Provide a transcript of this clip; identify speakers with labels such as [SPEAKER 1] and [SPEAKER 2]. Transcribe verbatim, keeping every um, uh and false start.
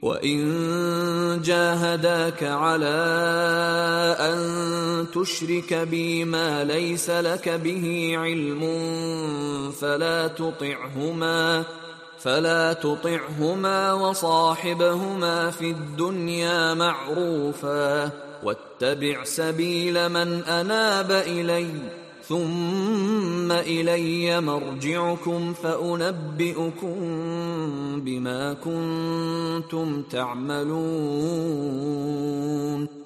[SPEAKER 1] وَإِن جَاهَدَاكَ عَلَىٰ أَن تُشْرِكَ بِي مَا لَيْسَ لَكَ بِهِ عِلْمٌ فَلَا تُطِعْهُمَا فَلَا تُطِعْهُمَا وَصَاحِبْهُمَا فِي الدُّنْيَا مَعْرُوفًا وَاتَّبِعْ سَبِيلَ مَنْ أَنَابَ إِلَيَّ ثُمَّ إِلَيَّ مَرْجِعُكُمْ فَأُنَبِّئُكُم بِمَا كُنتُمْ تَعْمَلُونَ